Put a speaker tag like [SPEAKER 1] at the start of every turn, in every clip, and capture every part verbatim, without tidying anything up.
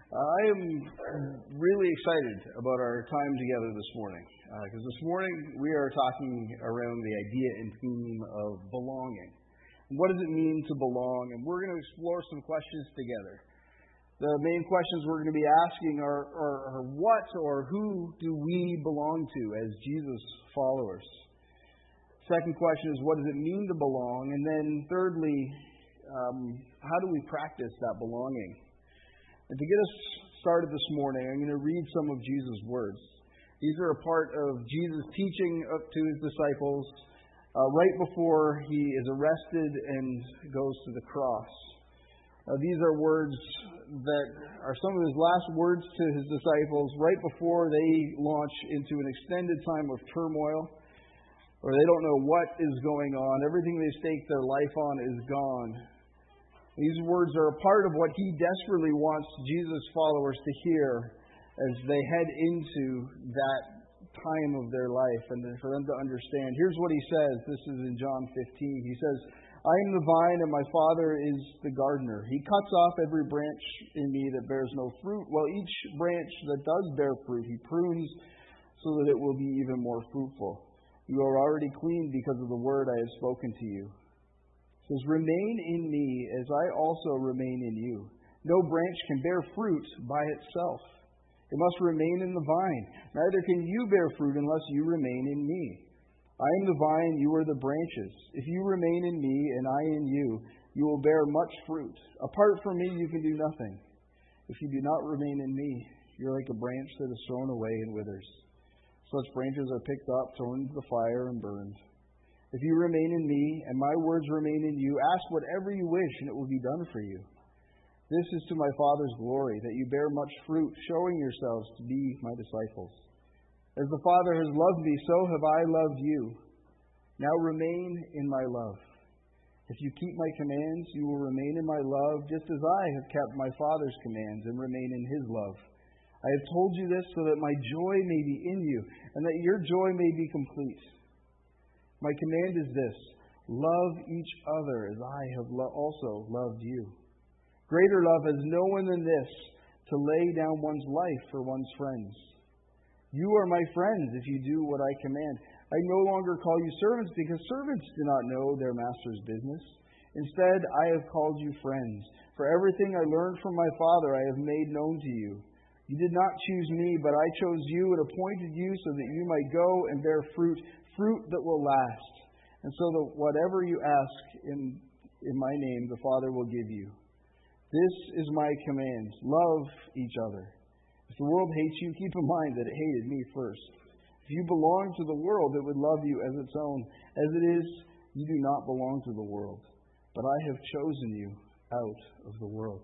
[SPEAKER 1] I am really excited about our time together this morning, because uh, this morning we are talking around the idea and theme of belonging. What does it mean to belong? And we're going to explore some questions together. The main questions we're going to be asking are, are, are what or who do we belong to as Jesus followers? Second question is, what does it mean to belong? And then thirdly, um, how do we practice that belonging? And to get us started this morning, I'm going to read some of Jesus' words. These are a part of Jesus' teaching up to his disciples uh, right before he is arrested and goes to the cross. Uh, these are words that are some of his last words to his disciples right before they launch into an extended time of turmoil, or they don't know what is going on. Everything they stake their life on is gone. These words are a part of what he desperately wants Jesus' followers to hear as they head into that time of their life and for them to understand. Here's what he says. This is in John fifteen. He says, I am the vine and my Father is the gardener. He cuts off every branch in me that bears no fruit, while each branch that does bear fruit he prunes so that it will be even more fruitful. You are already clean because of the word I have spoken to you. It says, remain in me as I also remain in you. No branch can bear fruit by itself. It must remain in the vine. Neither can you bear fruit unless you remain in me. I am the vine, you are the branches. If you remain in me and I in you, you will bear much fruit. Apart from me, you can do nothing. If you do not remain in me, you're like a branch that is thrown away and withers. Such branches are picked up, thrown into the fire, and burned. If you remain in me, and my words remain in you, ask whatever you wish, and it will be done for you. This is to my Father's glory, that you bear much fruit, showing yourselves to be my disciples. As the Father has loved me, so have I loved you. Now remain in my love. If you keep my commands, you will remain in my love, just as I have kept my Father's commands and remain in his love. I have told you this so that my joy may be in you, and that your joy may be complete. My command is this, love each other as I have lo- also loved you. Greater love has no one than this, to lay down one's life for one's friends. You are my friends if you do what I command. I no longer call you servants because servants do not know their master's business. Instead, I have called you friends. For everything I learned from my Father I have made known to you. You did not choose me, but I chose you and appointed you so that you might go and bear fruit, fruit that will last, and so that whatever you ask in, in my name, the Father will give you. This is my command. Love each other. If the world hates you, keep in mind that it hated me first. If you belong to the world, it would love you as its own. As it is, you do not belong to the world, but I have chosen you out of the world.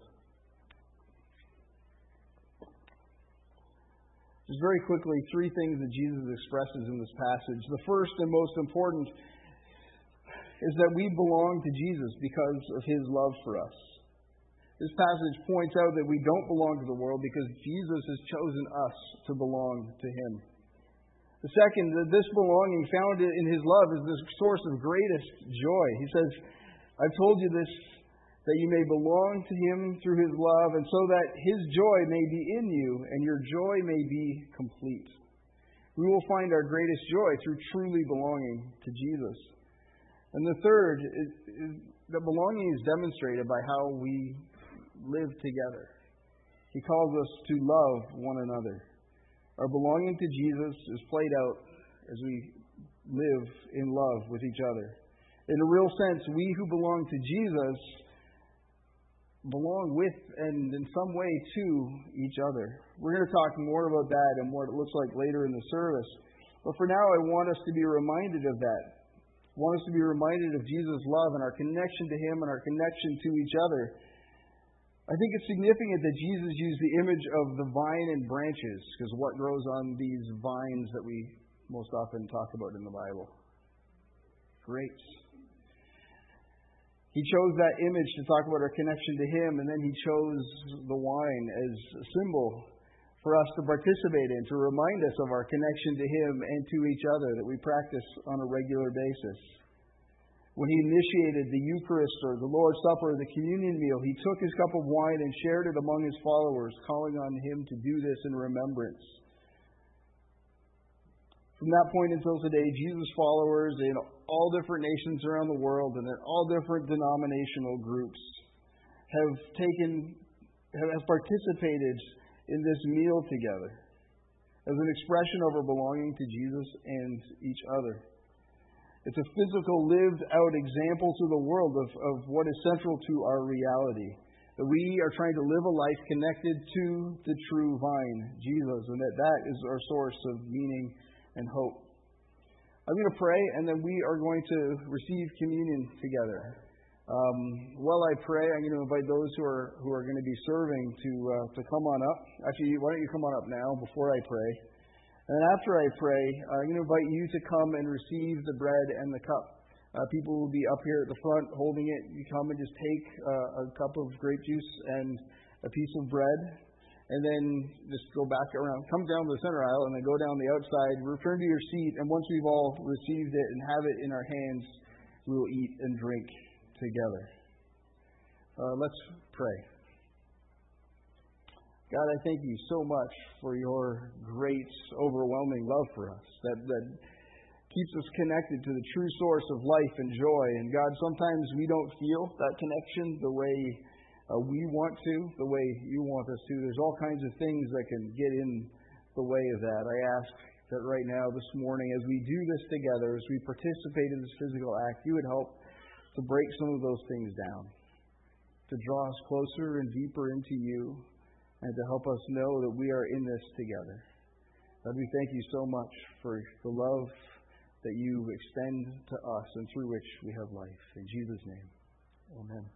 [SPEAKER 1] Just very quickly, three things that Jesus expresses in this passage. The first and most important is that we belong to Jesus because of his love for us. This passage points out that we don't belong to the world because Jesus has chosen us to belong to him. The second, that this belonging found in his love is the source of greatest joy. He says, I've told you this, that you may belong to him through his love, and so that his joy may be in you, and your joy may be complete. We will find our greatest joy through truly belonging to Jesus. And the third is, is that belonging is demonstrated by how we live together. He calls us to love one another. Our belonging to Jesus is played out as we live in love with each other. In a real sense, we who belong to Jesus belong with and in some way to each other. We're going to talk more about that and what it looks like later in the service. But for now, I want us to be reminded of that. I want us to be reminded of Jesus' love and our connection to him and our connection to each other. I think it's significant that Jesus used the image of the vine and branches, because what grows on these vines that we most often talk about in the Bible? Grapes. He chose that image to talk about our connection to him, and then he chose the wine as a symbol for us to participate in, to remind us of our connection to him and to each other that we practice on a regular basis. When he initiated the Eucharist or the Lord's Supper or the communion meal, he took his cup of wine and shared it among his followers, calling on him to do this in remembrance. From that point until today, Jesus' followers in all different nations around the world and in all different denominational groups have taken, have participated in this meal together as an expression of our belonging to Jesus and each other. It's a physical, lived-out example to the world of, of what is central to our reality. That we are trying to live a life connected to the true vine, Jesus, and that that is our source of meaning and hope. I'm going to pray, and then we are going to receive communion together. Um, while I pray, I'm going to invite those who are who are going to be serving to uh, to come on up. Actually, why don't you come on up now before I pray? And after I pray, I'm going to invite you to come and receive the bread and the cup. Uh, people will be up here at the front holding it. You come and just take uh, a cup of grape juice and a piece of bread, and then just go back around. Come down the center aisle and then go down the outside. Return to your seat, and once we've all received it and have it in our hands, we will eat and drink together. Uh, let's pray. God, I thank you so much for your great, overwhelming love for us that, that keeps us connected to the true source of life and joy. And God, sometimes we don't feel that connection the way uh, we want to, the way you want us to. There's all kinds of things that can get in the way of that. I ask that right now, this morning, as we do this together, as we participate in this physical act, you would help to break some of those things down, to draw us closer and deeper into you, and to help us know that we are in this together. God, we thank you so much for the love that you extend to us and through which we have life. In Jesus' name, amen.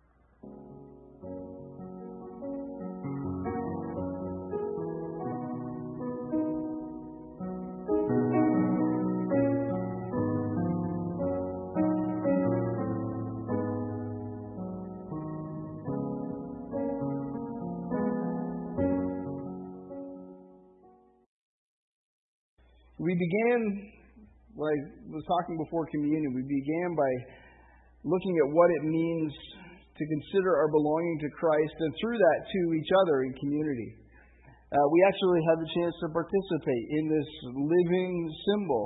[SPEAKER 1] We began, when I was talking before communion, we began by looking at what it means to consider our belonging to Christ and through that to each other in community. Uh, we actually had the chance to participate in this living symbol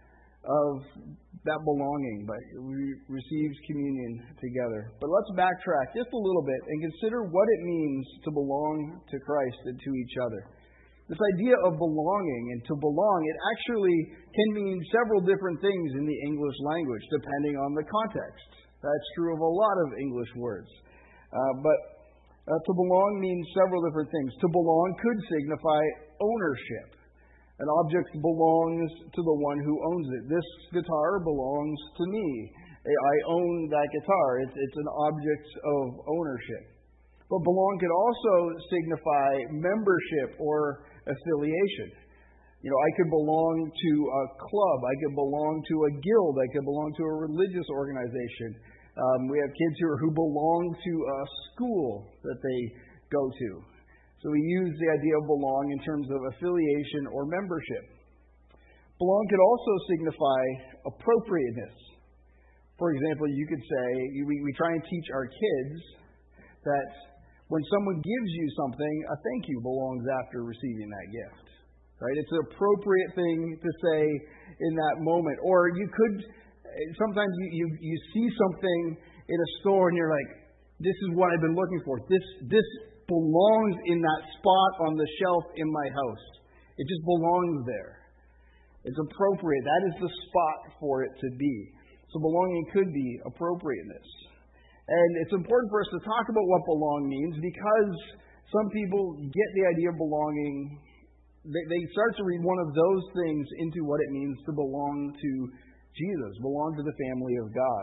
[SPEAKER 1] of that belonging, but we received communion together. But let's backtrack just a little bit and consider what it means to belong to Christ and to each other. This idea of belonging and to belong, it actually can mean several different things in the English language, depending on the context. That's true of a lot of English words. Uh, but uh, to belong means several different things. To belong could signify ownership. An object belongs to the one who owns it. This guitar belongs to me. I own that guitar. It's, it's an object of ownership. But belong could also signify membership or affiliation. You know, I could belong to a club. I could belong to a guild. I could belong to a religious organization. Um, we have kids here who belong to a school that they go to. So we use the idea of belong in terms of affiliation or membership. Belong could also signify appropriateness. For example, you could say, we, we try and teach our kids that when someone gives you something, a thank you belongs after receiving that gift. Right? It's an appropriate thing to say in that moment. Or you could, sometimes you, you, you see something in a store and you're like, this is what I've been looking for. This, this belongs in that spot on the shelf in my house. It just belongs there. It's appropriate. That is the spot for it to be. So belonging could be appropriateness. And it's important for us to talk about what belong means because some people get the idea of belonging. They, they start to read one of those things into what it means to belong to Jesus, belong to the family of God.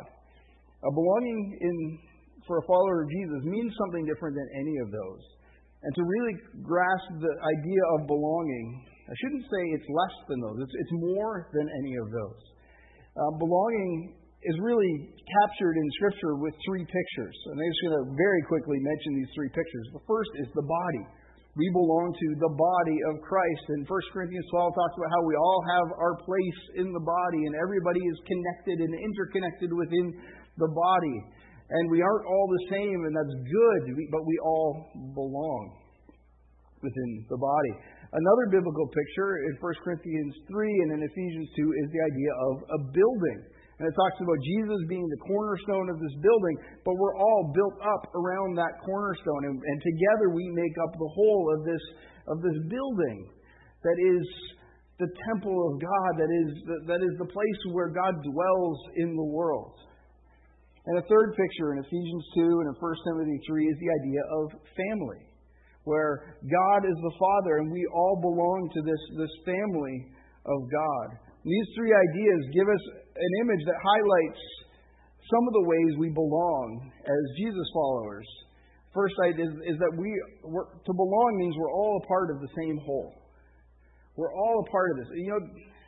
[SPEAKER 1] A belonging in, for a follower of Jesus means something different than any of those. And to really grasp the idea of belonging, I shouldn't say it's less than those. It's, it's more than any of those. Uh, belonging is really captured in Scripture with three pictures. And I'm just going to very quickly mention these three pictures. The first is the body. We belong to the body of Christ. And First Corinthians twelve talks about how we all have our place in the body, and everybody is connected and interconnected within the body. And we aren't all the same, and that's good, but we all belong within the body. Another biblical picture in First Corinthians three and in Ephesians two is the idea of a building. And it talks about Jesus being the cornerstone of this building, but we're all built up around that cornerstone. And, and together we make up the whole of this, of this building that is the temple of God, that is, that is the place where God dwells in the world. And a third picture in Ephesians two and in First Timothy three is the idea of family, where God is the Father and we all belong to this, this family of God. These three ideas give us an image that highlights some of the ways we belong as Jesus followers. First idea is, is that we we're, to belong means we're all a part of the same whole. We're all a part of this. You know,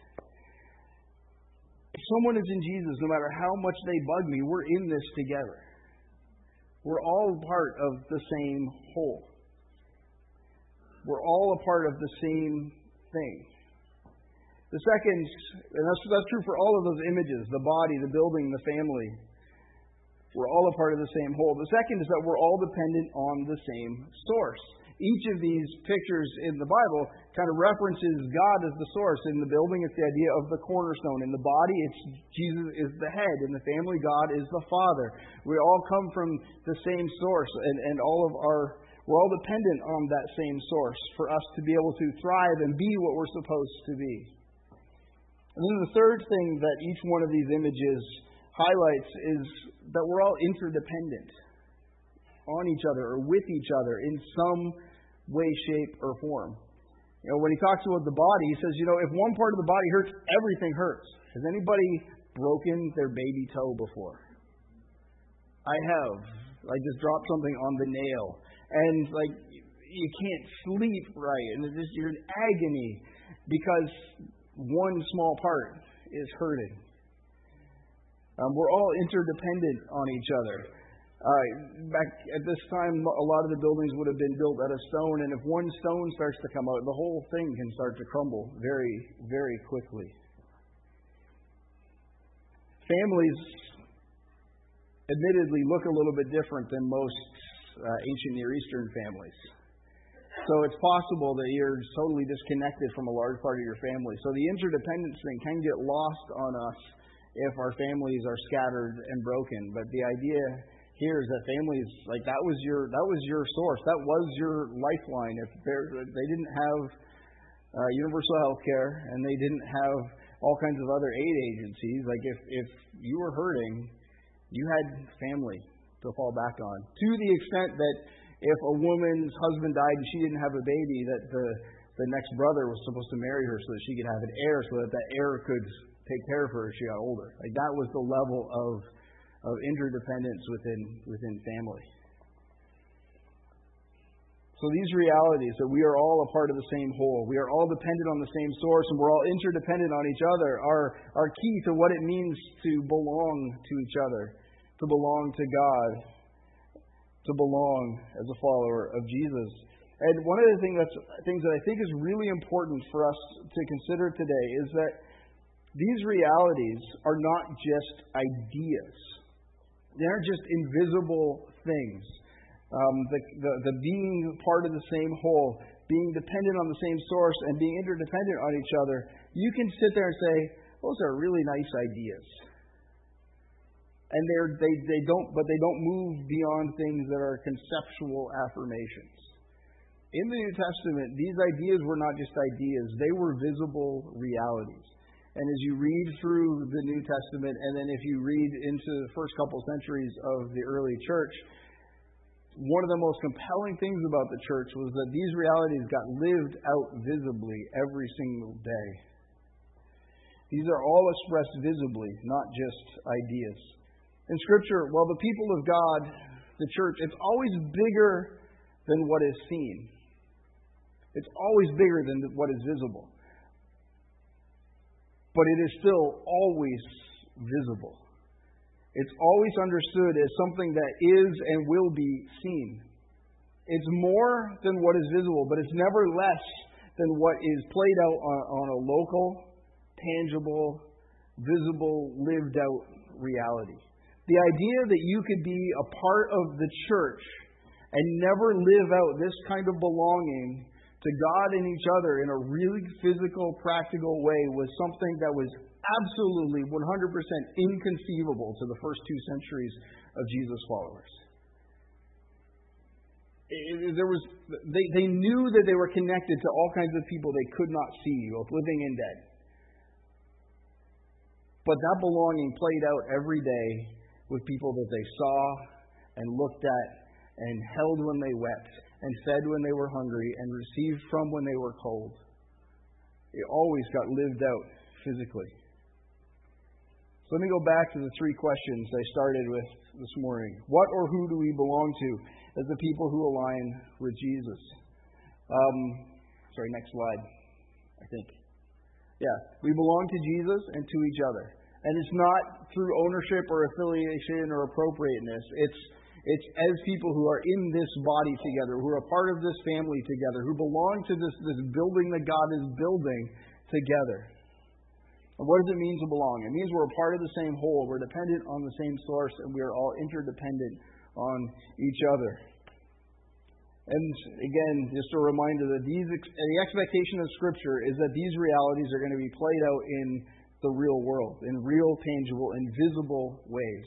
[SPEAKER 1] if someone is in Jesus, no matter how much they bug me, we're in this together. We're all part of the same whole. We're all a part of the same thing. The second, and that's, that's true for all of those images, the body, the building, the family. We're all a part of the same whole. The second is that we're all dependent on the same source. Each of these pictures in the Bible kind of references God as the source. In the building, it's the idea of the cornerstone. In the body, it's Jesus is the head. In the family, God is the Father. We all come from the same source, and, and all of our we're all dependent on that same source for us to be able to thrive and be what we're supposed to be. And then the third thing that each one of these images highlights is that we're all interdependent on each other or with each other in some way, shape, or form. You know, when he talks about the body, he says, you know, if one part of the body hurts, everything hurts. Has anybody broken their baby toe before? I have. I just dropped something on the nail. And, like, you can't sleep right. And it's just, you're in agony because one small part is hurting. Um, we're all interdependent on each other. Uh, back at this time, a lot of the buildings would have been built out of stone, and if one stone starts to come out, the whole thing can start to crumble very, very quickly. Families, admittedly, look a little bit different than most uh, ancient Near Eastern families. So it's possible that you're totally disconnected from a large part of your family. So the interdependence thing can get lost on us if our families are scattered and broken. But the idea here is that families, like that was your that was your source, that was your lifeline. If they didn't have uh, universal health care and they didn't have all kinds of other aid agencies, like if if you were hurting, you had family to fall back on. To the extent that if a woman's husband died and she didn't have a baby, that the, the next brother was supposed to marry her so that she could have an heir, so that that heir could take care of her as she got older. Like that was the level of of interdependence within within family. So these realities that we are all a part of the same whole, we are all dependent on the same source, and we're all interdependent on each other, are are key to what it means to belong to each other, to belong to God, to belong as a follower of Jesus. And one of the thing that's, things that I think is really important for us to consider today is that these realities are not just ideas. They aren't just invisible things. Um, the, the, the being part of the same whole, being dependent on the same source, and being interdependent on each other, you can sit there and say, those are really nice ideas. And they're, they they don't, but they don't move beyond things that are conceptual affirmations. In the New Testament, these ideas were not just ideas; they were visible realities. And as you read through the New Testament, and then if you read into the first couple centuries of the early church, one of the most compelling things about the church was that these realities got lived out visibly every single day. These are all expressed visibly, not just ideas. In Scripture, well, the people of God, the church, it's always bigger than what is seen. It's always bigger than what is visible. But it is still always visible. It's always understood as something that is and will be seen. It's more than what is visible, but it's never less than what is played out on, on a local, tangible, visible, lived out reality. The idea that you could be a part of the church and never live out this kind of belonging to God and each other in a really physical, practical way was something that was absolutely one hundred percent inconceivable to the first two centuries of Jesus' followers. It, it, there was, they, they knew that they were connected to all kinds of people they could not see, both living and dead. But that belonging played out every day with people that they saw and looked at and held when they wept and fed when they were hungry and received from when they were cold. It always got lived out physically. So let me go back to the three questions I started with this morning. What or who do we belong to as the people who align with Jesus? Um, sorry, next slide, I think. Yeah, we belong to Jesus and to each other. And it's not through ownership or affiliation or appropriateness. It's it's as people who are in this body together, who are a part of this family together, who belong to this, this building that God is building together. And what does it mean to belong? It means we're a part of the same whole. We're dependent on the same source, and we are all interdependent on each other. And again, just a reminder that these the expectation of Scripture is that these realities are going to be played out in the real world, in real, tangible, and visible ways.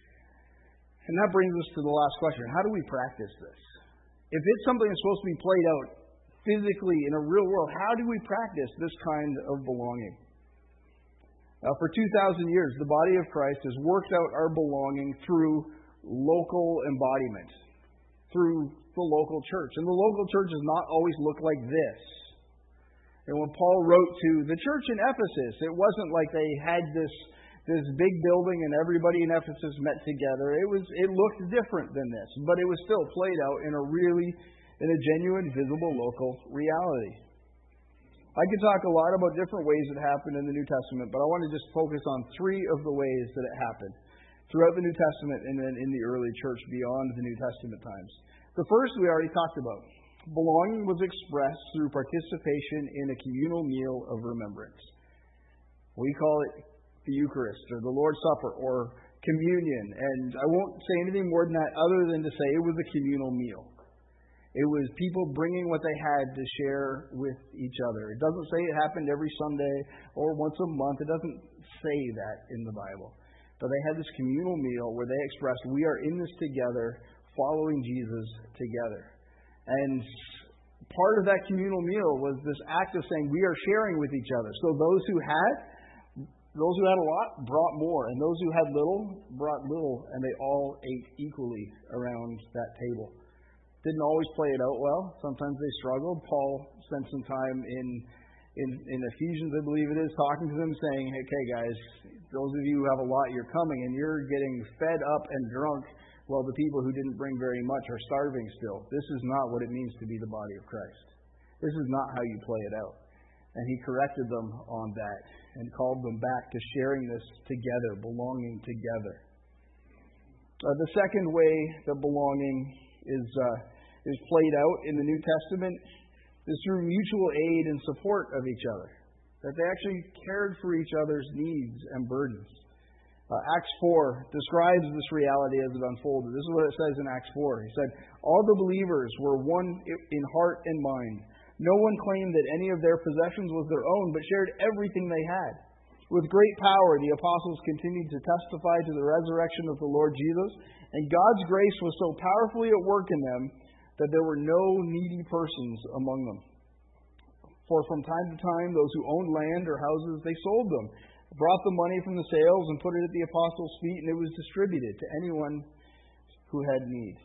[SPEAKER 1] And that brings us to the last question. How do we practice this? If it's something that's supposed to be played out physically in a real world, how do we practice this kind of belonging? Uh, for two thousand years, the body of Christ has worked out our belonging through local embodiment, through the local church. And the local church does not always look like this. And when Paul wrote to the church in Ephesus, it wasn't like they had this, this big building and everybody in Ephesus met together. It was it looked different than this, but it was still played out in a really, in a genuine, visible, local reality. I could talk a lot about different ways it happened in the New Testament, but I want to just focus on three of the ways that it happened throughout the New Testament and then in the early church beyond the New Testament times. The first we already talked about. Belonging was expressed through participation in a communal meal of remembrance. We call it the Eucharist or the Lord's Supper or communion. And I won't say anything more than that other than to say it was a communal meal. It was people bringing what they had to share with each other. It doesn't say it happened every Sunday or once a month. It doesn't say that in the Bible. But they had this communal meal where they expressed, we are in this together, following Jesus together. And part of that communal meal was this act of saying we are sharing with each other. So those who had, those who had a lot brought more, and those who had little brought little, and they all ate equally around that table. Didn't always play it out well. Sometimes they struggled. Paul spent some time in, in in Ephesians, I believe it is, talking to them, saying, hey, okay, guys, those of you who have a lot, you're coming, and you're getting fed up and drunk, while the people who didn't bring very much are starving still. This is not what it means to be the body of Christ. This is not how you play it out. And he corrected them on that and called them back to sharing this together, belonging together. Uh, the second way that belonging is uh, is played out in the New Testament is through mutual aid and support of each other. That they actually cared for each other's needs and burdens. Uh, Acts four describes this reality as it unfolded. This is what it says in Acts four. He said, all the believers were one in heart and mind. No one claimed that any of their possessions was their own, but shared everything they had. With great power, the apostles continued to testify to the resurrection of the Lord Jesus, and God's grace was so powerfully at work in them that there were no needy persons among them. For from time to time, those who owned land or houses, they sold them, brought the money from the sales and put it at the apostles' feet, and it was distributed to anyone who had need.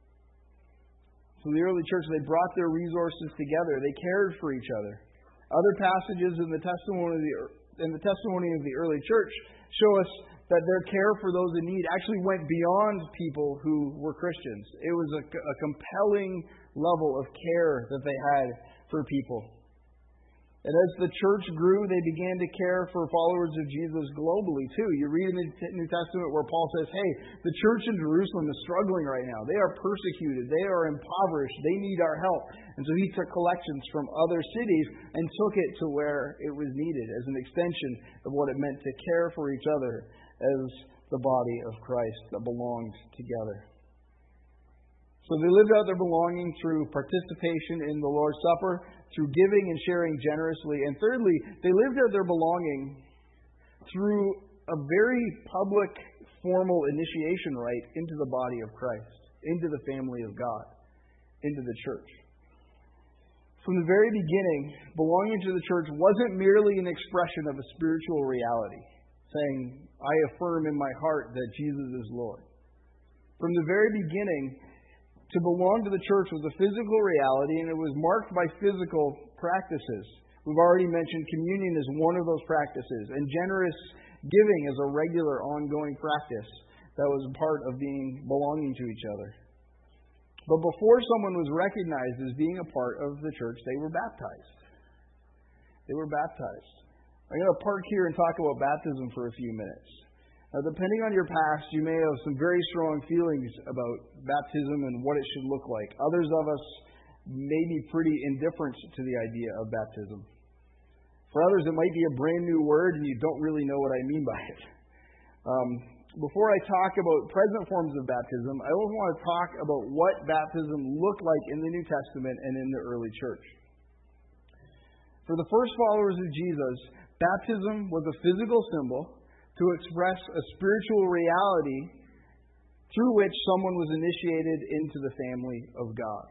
[SPEAKER 1] So the early church, they brought their resources together. They cared for each other. Other passages in the testimony of the, in the testimony of the early church show us that their care for those in need actually went beyond people who were Christians. It was a, a compelling level of care that they had for people. And as the church grew, they began to care for followers of Jesus globally too. You read in the New Testament where Paul says, hey, the church in Jerusalem is struggling right now. They are persecuted. They are impoverished. They need our help. And so he took collections from other cities and took it to where it was needed as an extension of what it meant to care for each other as the body of Christ that belonged together. So they lived out their belonging through participation in the Lord's Supper, through giving and sharing generously. And thirdly, they lived out their belonging through a very public, formal initiation rite into the body of Christ, into the family of God, into the church. From the very beginning, belonging to the church wasn't merely an expression of a spiritual reality, saying, I affirm in my heart that Jesus is Lord. From the very beginning, to belong to the church was a physical reality, and it was marked by physical practices. We've already mentioned communion as one of those practices, and generous giving as a regular, ongoing practice that was a part of being belonging to each other. But before someone was recognized as being a part of the church, they were baptized. They were baptized. I'm going to park here and talk about baptism for a few minutes. Now, depending on your past, you may have some very strong feelings about baptism and what it should look like. Others of us may be pretty indifferent to the idea of baptism. For others, it might be a brand new word and you don't really know what I mean by it. Um, before I talk about present forms of baptism, I also want to talk about what baptism looked like in the New Testament and in the early church. For the first followers of Jesus, baptism was a physical symbol to express a spiritual reality through which someone was initiated into the family of God.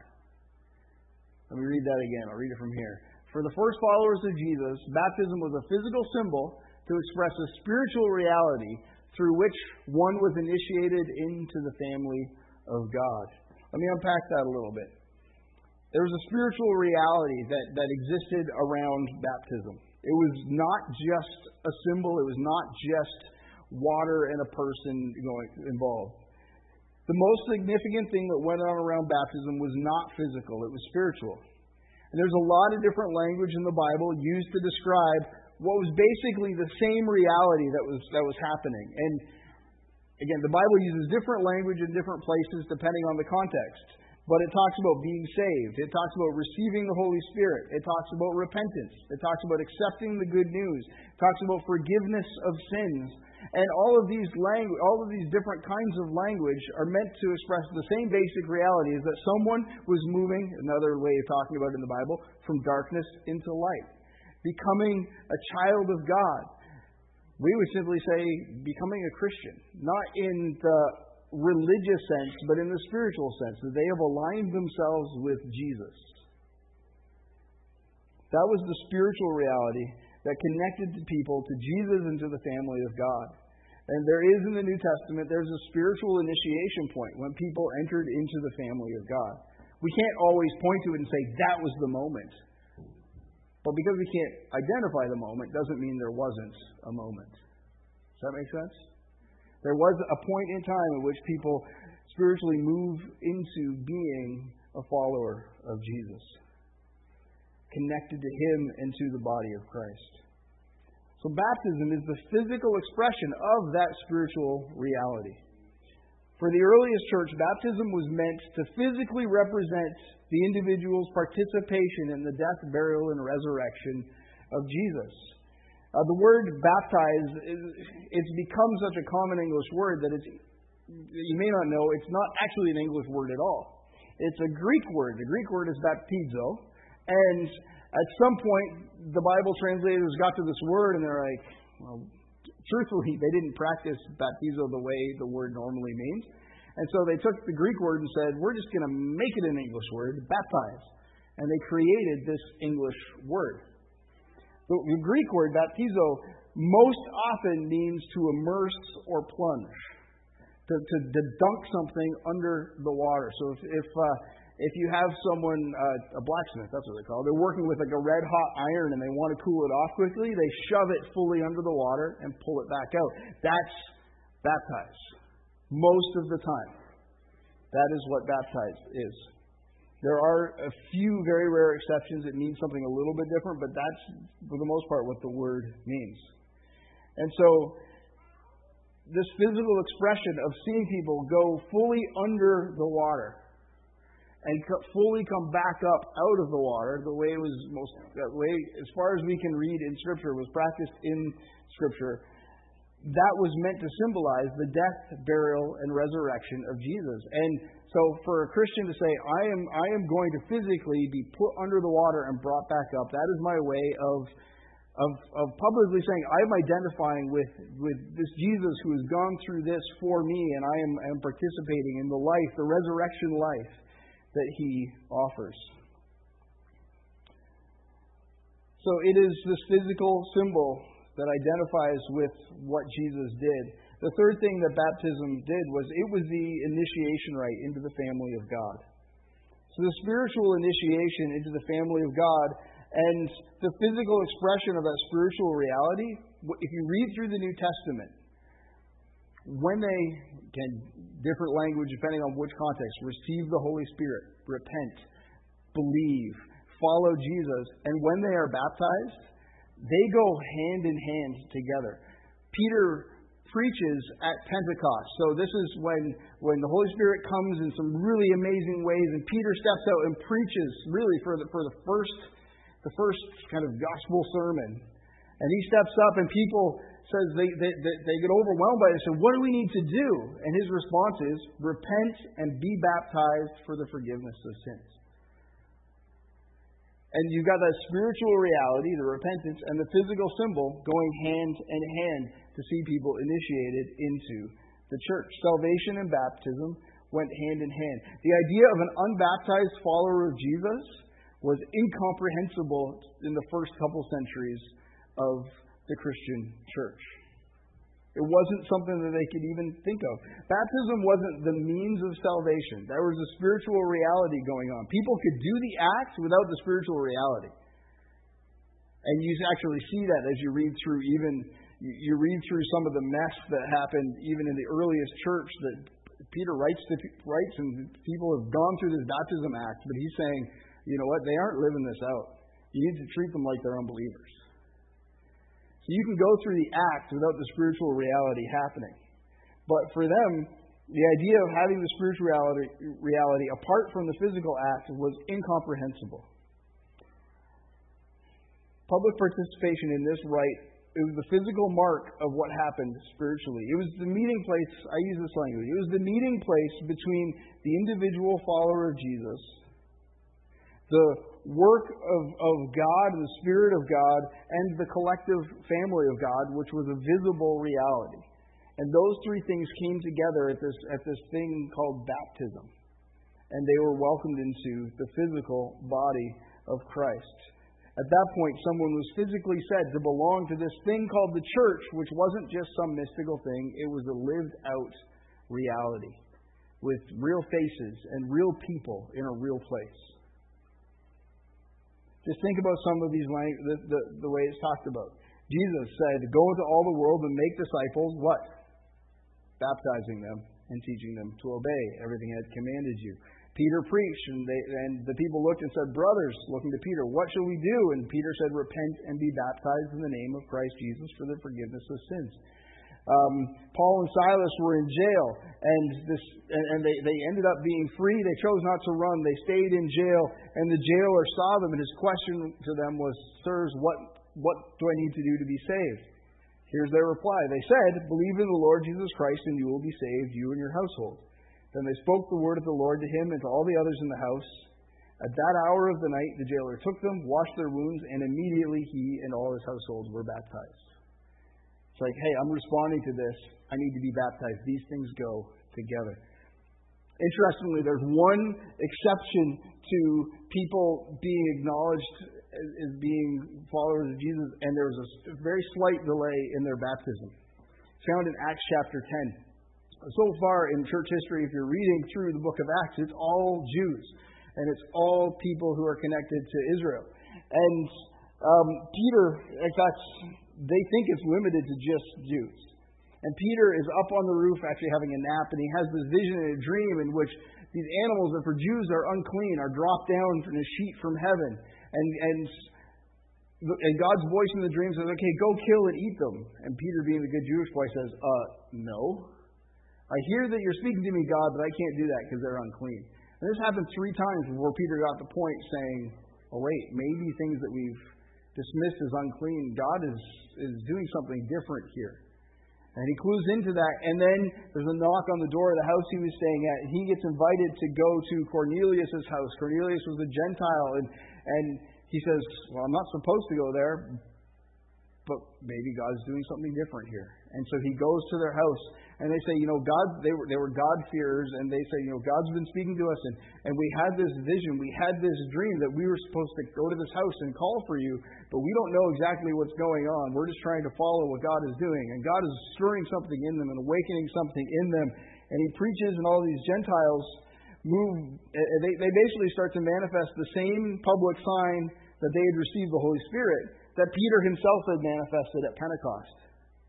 [SPEAKER 1] Let me read that again. I'll read it from here. For the first followers of Jesus, baptism was a physical symbol to express a spiritual reality through which one was initiated into the family of God. Let me unpack that a little bit. There was a spiritual reality that, that existed around baptism. It was not just a symbol. It was not just water and a person going involved. The most significant thing that went on around baptism was not physical. It was spiritual. And there's a lot of different language in the Bible used to describe what was basically the same reality that was that was happening. And again, the Bible uses different language in different places depending on the context. But it talks about being saved. It talks about receiving the Holy Spirit. It talks about repentance. It talks about accepting the good news. It talks about forgiveness of sins. And all of these language, all of these different kinds of language are meant to express the same basic reality, is that someone was moving, another way of talking about it in the Bible, from darkness into light, becoming a child of God. We would simply say becoming a Christian, not in the religious sense, but in the spiritual sense, that they have aligned themselves with Jesus. That was the spiritual reality that connected people to Jesus and to the family of God. And there is in the New Testament, there's a spiritual initiation point when people entered into the family of God. We can't always point to it and say that was the moment. But because we can't identify the moment doesn't mean there wasn't a moment. Does that make sense? There was a point in time in which people spiritually move into being a follower of Jesus, connected to Him and to the body of Christ. So baptism is the physical expression of that spiritual reality. For the earliest church, baptism was meant to physically represent the individual's participation in the death, burial, and resurrection of Jesus. Uh, the word baptize, it's become such a common English word that it's, you may not know, it's not actually an English word at all. It's a Greek word. The Greek word is baptizo. And at some point, the Bible translators got to this word and they're like, well, truthfully, they didn't practice baptizo the way the word normally means. And so they took the Greek word and said, we're just going to make it an English word, baptize. And they created this English word. The Greek word, baptizo, most often means to immerse or plunge, to, to, to dunk something under the water. So if if, uh, if you have someone, uh, a blacksmith, that's what they call it, they're working with like a red hot iron and they want to cool it off quickly, they shove it fully under the water and pull it back out. That's baptize. Most of the time. That is what baptize is. There are a few very rare exceptions that mean something a little bit different, but that's, for the most part, what the word means. And so, this physical expression of seeing people go fully under the water and fully come back up out of the water, the way it was most, that way, as far as we can read in Scripture, was practiced in Scripture, that was meant to symbolize the death, burial, and resurrection of Jesus. And so for a Christian to say, I am I am going to physically be put under the water and brought back up, that is my way of of, of publicly saying, I am identifying with, with this Jesus who has gone through this for me, and I am, I am participating in the life, the resurrection life that He offers. So it is this physical symbol that identifies with what Jesus did. The third thing that baptism did was it was the initiation rite into the family of God. So the spiritual initiation into the family of God and the physical expression of that spiritual reality, if you read through the New Testament, when they, can different language depending on which context, receive the Holy Spirit, repent, believe, follow Jesus, and when they are baptized, they go hand in hand together. Peter preaches at Pentecost. So this is when, when the Holy Spirit comes in some really amazing ways, and Peter steps out and preaches really for the for the first the first kind of gospel sermon. And he steps up and people says they, they, they, they get overwhelmed by this. So what do we need to do? And his response is, repent and be baptized for the forgiveness of sins. And you've got that spiritual reality, the repentance, and the physical symbol going hand in hand to see people initiated into the church. Salvation and baptism went hand in hand. The idea of an unbaptized follower of Jesus was incomprehensible in the first couple centuries of the Christian church. It wasn't something that they could even think of. Baptism wasn't the means of salvation. There was a spiritual reality going on. People could do the act without the spiritual reality. And you actually see that as you read through even, you read through some of the mess that happened even in the earliest church that Peter writes to writes and people have gone through this baptism act, but he's saying, you know what, they aren't living this out. You need to treat them like they're unbelievers. So you can go through the act without the spiritual reality happening. But for them, the idea of having the spiritual reality, reality apart from the physical act was incomprehensible. Public participation in this rite, it was the physical mark of what happened spiritually. It was the meeting place, I use this language, it was the meeting place between the individual follower of Jesus, the work of, of God, the Spirit of God, and the collective family of God, which was a visible reality. And those three things came together at this, at this thing called baptism. And they were welcomed into the physical body of Christ. At that point, someone was physically said to belong to this thing called the church, which wasn't just some mystical thing. It was a lived-out reality with real faces and real people in a real place. Just think about some of these language, the, the, the way it's talked about. Jesus said, go into all the world and make disciples, what? Baptizing them and teaching them to obey everything I had commanded you. Peter preached, and, they, and the people looked and said, brothers, looking to Peter, what shall we do? And Peter said, repent and be baptized in the name of Christ Jesus for the forgiveness of sins. Um, Paul and Silas were in jail, and this, and, and they, they ended up being free. They chose not to run. They stayed in jail, and the jailer saw them, and his question to them was, sirs, what, what do I need to do to be saved? Here's their reply. They said, believe in the Lord Jesus Christ, and you will be saved, you and your household. Then they spoke the word of the Lord to him and to all the others in the house. At that hour of the night, the jailer took them, washed their wounds, and immediately he and all his household were baptized. It's like, hey, I'm responding to this. I need to be baptized. These things go together. Interestingly, there's one exception to people being acknowledged as, as being followers of Jesus, and there was a very slight delay in their baptism. It's found in Acts chapter ten. So far in church history, if you're reading through the book of Acts, it's all Jews, and it's all people who are connected to Israel. And um, Peter, in fact, they think it's limited to just Jews. And Peter is up on the roof actually having a nap, and he has this vision and a dream in which these animals that for Jews are unclean are dropped down from a sheet from heaven. And, and, and God's voice in the dream says, okay, go kill and eat them. And Peter, being the good Jewish boy, says, uh, no. I hear that you're speaking to me, God, but I can't do that because they're unclean. And this happened three times before Peter got the point saying, oh, wait, maybe things that we've dismissed as unclean, God is, is doing something different here. And he clues into that. And then there's a knock on the door of the house he was staying at. And he gets invited to go to Cornelius' house. Cornelius was a Gentile. And, and he says, well, I'm not supposed to go there, but maybe God's doing something different here. And so he goes to their house. And they say, you know, God, they were they were God-fearers, and they say, you know, God's been speaking to us, and, and we had this vision, we had this dream that we were supposed to go to this house and call for you, but we don't know exactly what's going on. We're just trying to follow what God is doing. And God is stirring something in them and awakening something in them. And he preaches, and all these Gentiles move, they, they basically start to manifest the same public sign that they had received the Holy Spirit that Peter himself had manifested at Pentecost.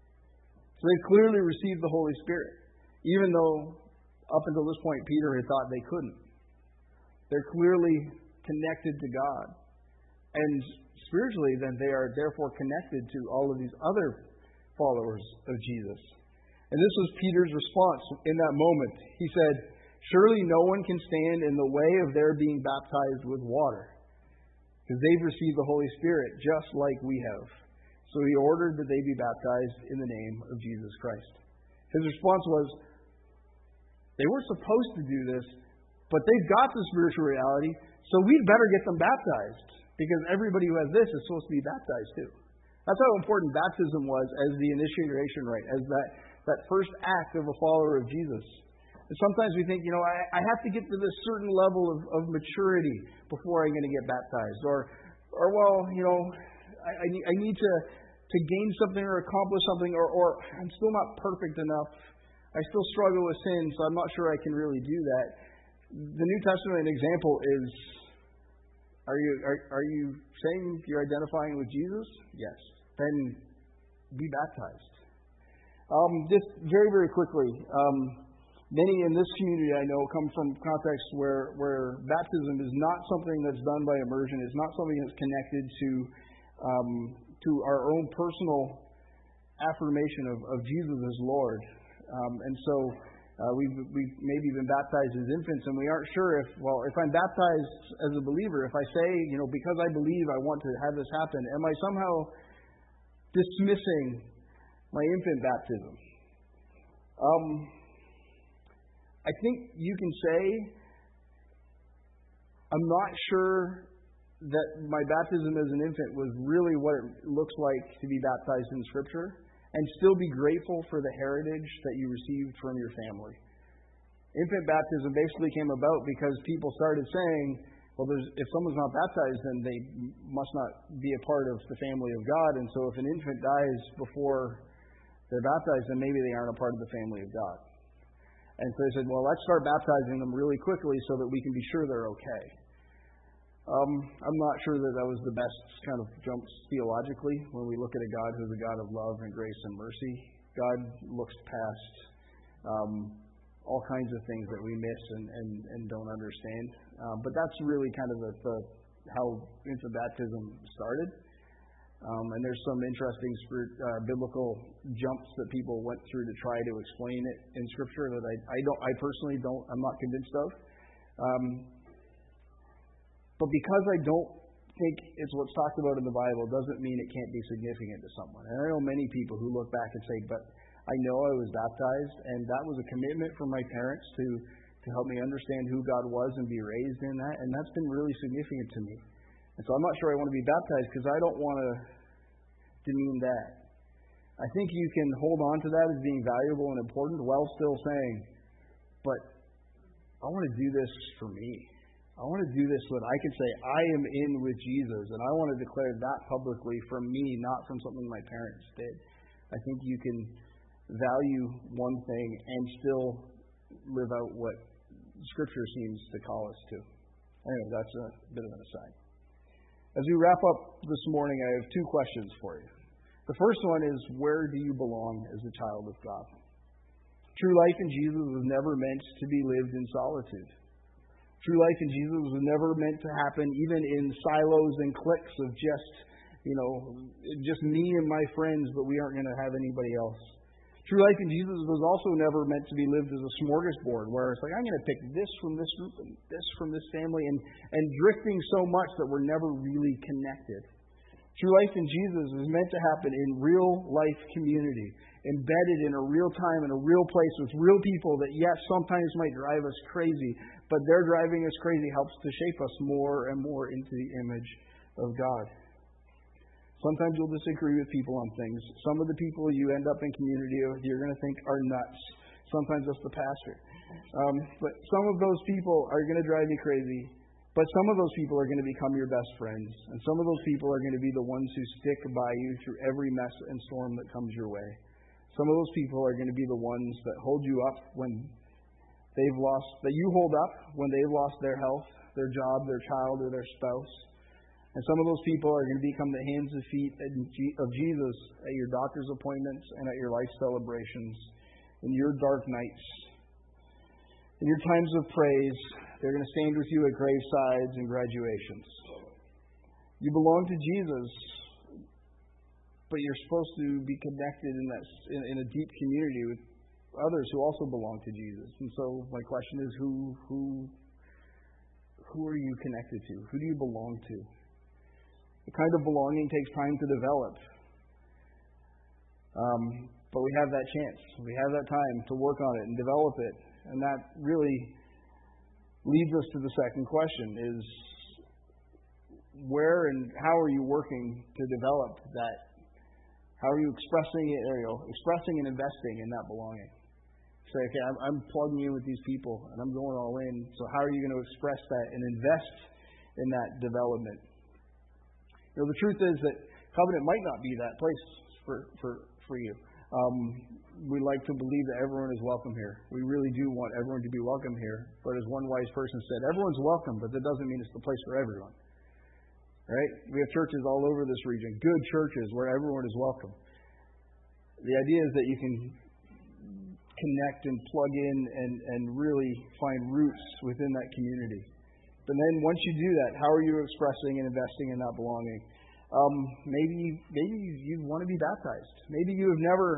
[SPEAKER 1] So they clearly received the Holy Spirit, even though up until this point Peter had thought they couldn't. They're clearly connected to God. And spiritually, then, they are therefore connected to all of these other followers of Jesus. And this was Peter's response in that moment. He said, surely no one can stand in the way of their being baptized with water, because they've received the Holy Spirit just like we have. So he ordered that they be baptized in the name of Jesus Christ. His response was, they weren't supposed to do this, but they've got the spiritual reality, so we'd better get them baptized, because everybody who has this is supposed to be baptized too. That's how important baptism was as the initiation rite, as that, that first act of a follower of Jesus. And sometimes we think, you know, I, I have to get to this certain level of, of maturity before I'm going to get baptized. Or, or well, you know, I, I, need, I need to, to gain something or accomplish something, or, or I'm still not perfect enough. I still struggle with sin, so I'm not sure I can really do that. The New Testament example is, are you, are, are you saying you're identifying with Jesus? Yes. Then be baptized. Um, just very, very quickly, um, many in this community I know come from contexts where, where baptism is not something that's done by immersion. It's not something that's connected to um, to our own personal affirmation of, of Jesus as Lord. Um, and so uh, we've, we've maybe been baptized as infants, and we aren't sure if, well, if I'm baptized as a believer, if I say, you know, because I believe I want to have this happen, am I somehow dismissing my infant baptism? Um, I think you can say, I'm not sure that my baptism as an infant was really what it looks like to be baptized in Scripture, and still be grateful for the heritage that you received from your family. Infant baptism basically came about because people started saying, well, there's, if someone's not baptized, then they must not be a part of the family of God. And so if an infant dies before they're baptized, then maybe they aren't a part of the family of God. And so they said, well, let's start baptizing them really quickly so that we can be sure they're okay. Um, I'm not sure that that was the best kind of jumps theologically when we look at a God who's a God of love and grace and mercy. God looks past um, all kinds of things that we miss and, and, and don't understand. Um, but that's really kind of the, the how infant baptism started. Um, and there's some interesting spirit, uh, biblical jumps that people went through to try to explain it in Scripture that I, I don't, I personally don't, I'm not convinced of. Um, But because I don't think it's what's talked about in the Bible doesn't mean it can't be significant to someone. And I know many people who look back and say, but I know I was baptized, and that was a commitment from my parents to, to help me understand who God was and be raised in that, and that's been really significant to me. And so I'm not sure I want to be baptized because I don't want to demean that. I think you can hold on to that as being valuable and important while still saying, but I want to do this for me. I want to do this so that I can say, I am in with Jesus, and I want to declare that publicly from me, not from something my parents did. I think you can value one thing and still live out what Scripture seems to call us to. Anyway, that's a bit of an aside. As we wrap up this morning, I have two questions for you. The first one is, where do you belong as a child of God? True life in Jesus was never meant to be lived in solitude. True life in Jesus was never meant to happen even in silos and cliques of just, you know, just me and my friends, but we aren't going to have anybody else. True life in Jesus was also never meant to be lived as a smorgasbord where it's like, I'm going to pick this from this group and this from this family, and, and drifting so much that we're never really connected. True life in Jesus is meant to happen in real life community, embedded in a real time, in a real place with real people that, yes, sometimes might drive us crazy, but their driving us crazy helps to shape us more and more into the image of God. Sometimes you'll disagree with people on things. Some of the people you end up in community with, you're going to think are nuts. Sometimes that's the pastor. Um, but some of those people are going to drive you crazy. But some of those people are going to become your best friends. And some of those people are going to be the ones who stick by you through every mess and storm that comes your way. Some of those people are going to be the ones that hold you up when they've lost, that you hold up when they've lost their health, their job, their child, or their spouse. And some of those people are going to become the hands and feet of Jesus at your doctor's appointments and at your life celebrations, in your dark nights. In your times of praise, they're going to stand with you at gravesides and graduations. You belong to Jesus, but you're supposed to be connected in that in, in a deep community with others who also belong to Jesus. And so my question is, who who who are you connected to? Who do you belong to? The kind of belonging takes time to develop. Um, but we have that chance. We have that time to work on it and develop it. And that really leads us to the second question, is where and how are you working to develop that? How are you expressing it, or, you know, expressing and investing in that belonging? Say, okay, I'm, I'm plugging in with these people and I'm going all in. So how are you going to express that and invest in that development? You know, the truth is that Covenant might not be that place for for, for you. Um, we like to believe that everyone is welcome here. We really do want everyone to be welcome here. But as one wise person said, everyone's welcome, but that doesn't mean it's the place for everyone. Right? We have churches all over this region, good churches where everyone is welcome. The idea is that you can connect and plug in and, and really find roots within that community. But then once you do that, how are you expressing and investing in that belonging? Um, maybe maybe you want to be baptized. Maybe you have never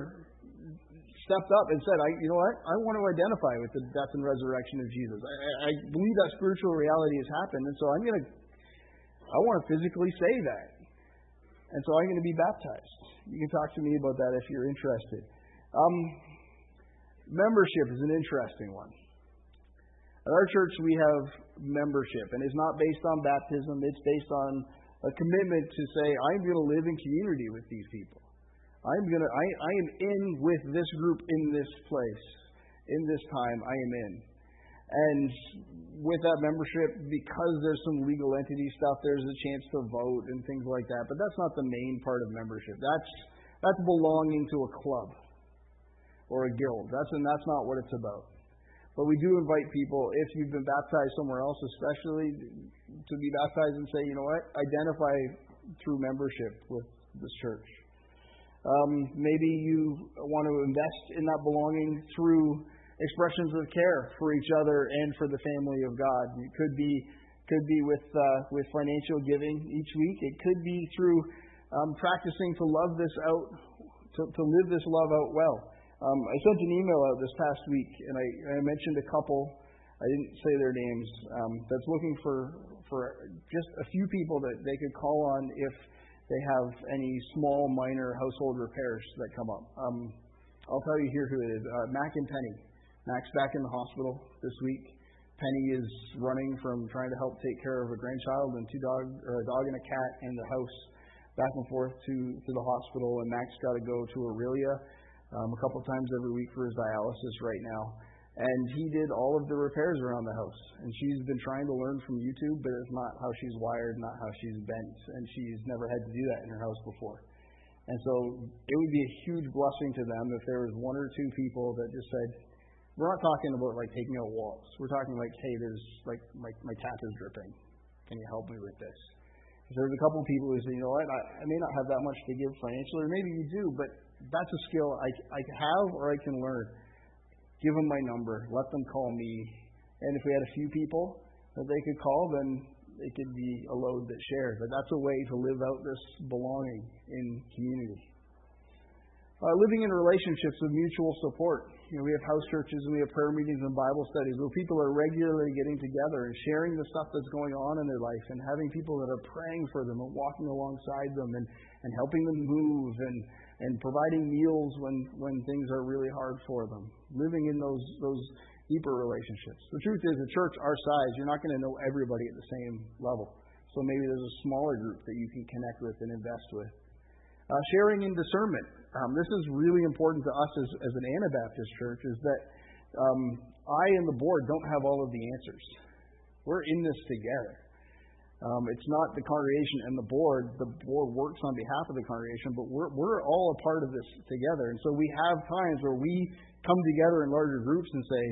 [SPEAKER 1] stepped up and said, I, you know what, I want to identify with the death and resurrection of Jesus. I, I believe that spiritual reality has happened, and so I'm going to, I want to physically say that. And so I'm going to be baptized. You can talk to me about that if you're interested. Um, membership is an interesting one. At our church, we have membership, and it's not based on baptism. It's based on a commitment to say, I'm going to live in community with these people. I'm going to, I, I am in with this group in this place. In this time, I am in. And with that membership, because there's some legal entity stuff, there's a chance to vote and things like that. But that's not the main part of membership. That's that's belonging to a club or a guild. That's and that's not what it's about. But we do invite people, if you've been baptized somewhere else, especially, to be baptized and say, you know what, identify through membership with this church. Um, maybe you want to invest in that belonging through expressions of care for each other and for the family of God. It could be could be with uh, with financial giving each week. It could be through um, practicing to love this out, to, to live this love out well. Um, I sent an email out this past week, and I, I mentioned a couple, I didn't say their names, um, that's looking for, for just a few people that they could call on if they have any small, minor household repairs that come up. Um, I'll tell you here who it is. Uh, Mac and Penny. Mac's back in the hospital this week. Penny is running from trying to help take care of a grandchild and two dog, or a dog and a cat in the house, back and forth to, to the hospital, and Mac's got to go to Aurelia Um, a couple times every week for his dialysis right now. And he did all of the repairs around the house. And she's been trying to learn from YouTube, but it's not how she's wired, not how she's bent. And she's never had to do that in her house before. And so it would be a huge blessing to them if there was one or two people that just said, we're not talking about like taking out walls. We're talking like, hey, there's like my, my tap is dripping. Can you help me with this? If there's a couple people who say, you know what, I, I may not have that much to give financially, or maybe you do, but that's a skill I, I have or I can learn. Give them my number. Let them call me. And if we had a few people that they could call, then it could be a load that's shared. But that's a way to live out this belonging in community. Uh, living in relationships of mutual support. You know, we have house churches and we have prayer meetings and Bible studies where people are regularly getting together and sharing the stuff that's going on in their life and having people that are praying for them and walking alongside them and, and helping them move and, and providing meals when, when things are really hard for them. Living in those those deeper relationships. The truth is, a church our size, you're not going to know everybody at the same level. So maybe there's a smaller group that you can connect with and invest with. Uh, sharing in discernment. Um, this is really important to us as, as an Anabaptist church, is that um, I and the board don't have all of the answers. We're in this together. Um, it's not the congregation and the board. The board works on behalf of the congregation, but we're, we're all a part of this together. And so we have times where we come together in larger groups and say,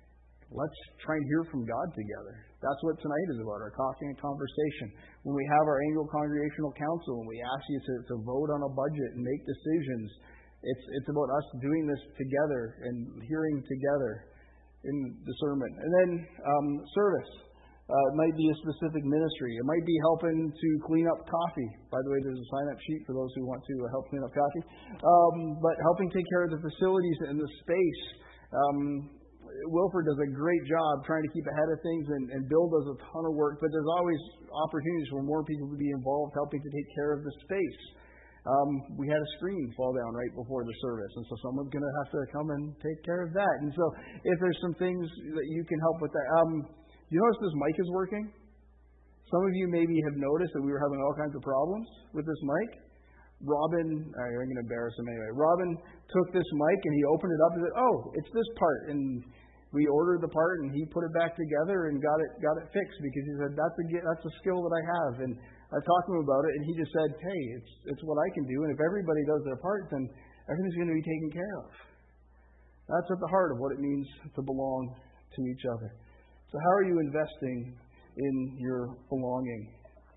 [SPEAKER 1] let's try and hear from God together. That's what tonight is about, our coffee and conversation. When we have our annual congregational council and we ask you to, to vote on a budget and make decisions, it's it's about us doing this together and hearing together in discernment. And then um, service. Uh, it might be a specific ministry. It might be helping to clean up coffee. By the way, there's a sign-up sheet for those who want to help clean up coffee. Um, but helping take care of the facilities and the space. Um, Wilford does a great job trying to keep ahead of things, and, and Bill does a ton of work, but there's always opportunities for more people to be involved helping to take care of the space. Um, we had a screen fall down right before the service, and so someone's going to have to come and take care of that. And so if there's some things that you can help with that. Um, do you notice this mic is working? Some of you maybe have noticed that we were having all kinds of problems with this mic. Robin, I'm going to embarrass him anyway. Robin took this mic and he opened it up and said, "Oh, it's this part." And we ordered the part and he put it back together and got it got it fixed because he said, "That's a that's a skill that I have." And I talked to him about it and he just said, "Hey, it's it's what I can do. And if everybody does their part, then everything's going to be taken care of." That's at the heart of what it means to belong to each other. So how are you investing in your belonging?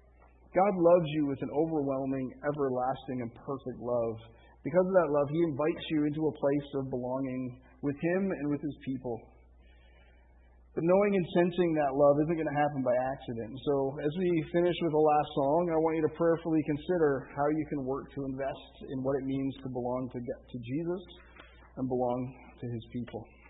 [SPEAKER 1] God loves you with an overwhelming, everlasting, and perfect love. Because of that love, He invites you into a place of belonging with Him and with His people. But knowing and sensing that love isn't going to happen by accident. So as we finish with the last song, I want you to prayerfully consider how you can work to invest in what it means to belong to, to Jesus and belong to His people.